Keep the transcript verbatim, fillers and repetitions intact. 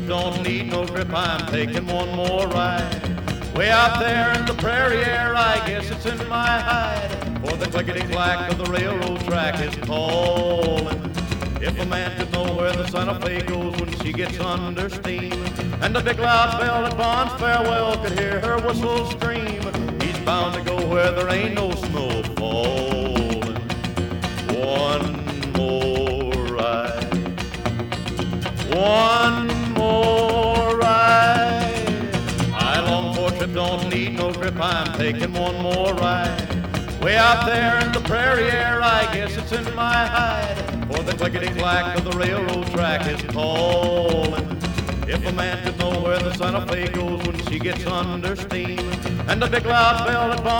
trip, don't need no grip, I'm taking one more ride. Way out there in the prairie air, I guess it's in my hide. For the clickety-clack of the railroad track is calling. If a man could know where the Santa Fe goes when she gets under steam, and the big loud bell at Bond's farewell could hear her whistle scream, he's bound to go where there ain't no snow falling. One more ride, one more ride. I long for a trip, don't need no grip, I'm taking one more ride. Way out there in the prairie air, I guess it's in my hide. For the clickety-clack of the railroad track is calling. If a man could know where the Santa Fe goes when she gets under steam, and the big loud bell at Bond